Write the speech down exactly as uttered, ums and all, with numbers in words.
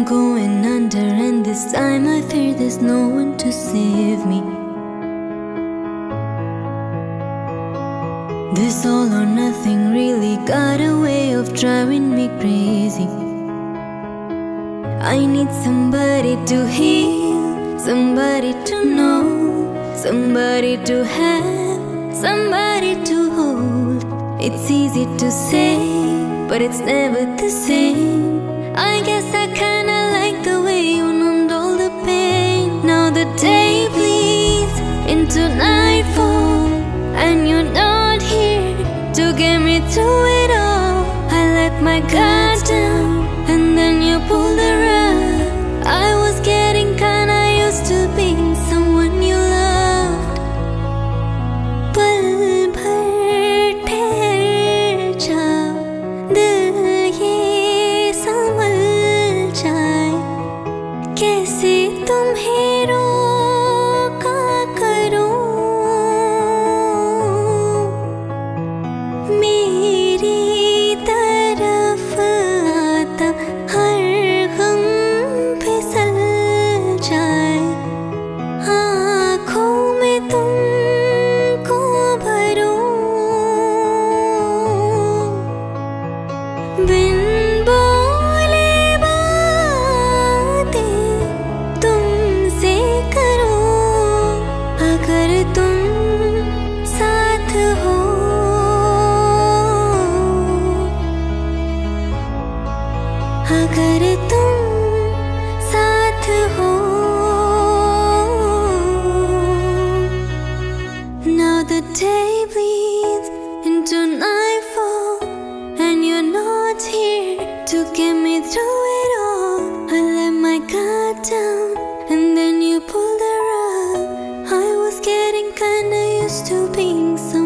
I'm going under, and this time I fear there's no one to save me. This all or nothing really got a way of driving me crazy. I need somebody to heal, somebody to know, somebody to have, somebody to hold. It's easy to say, but it's never the same. I guess I kinda like the way you numbed all the pain. Now the day bleeds into nightfall, and you're not here to get me through it all. I let my guard down, and then you pulled the rug. I was getting kinda used to being someone you loved. पल भर ठहर जाओ, दिल ये संभल जाए, कैसे तुम्हें रोका करूं। मेरी तरफ आता हर गम फिसल जाए, आँखों में तुमको भरूं। बिन बोले बातें तुमसे करूं, अगर तुम साथ हो, अगर तुम साथ हो। Now the day bleeds into nightfall, and you're not here to get me through it all. I let my guard down, and then you pulled the rug. I was getting kinda used to being someone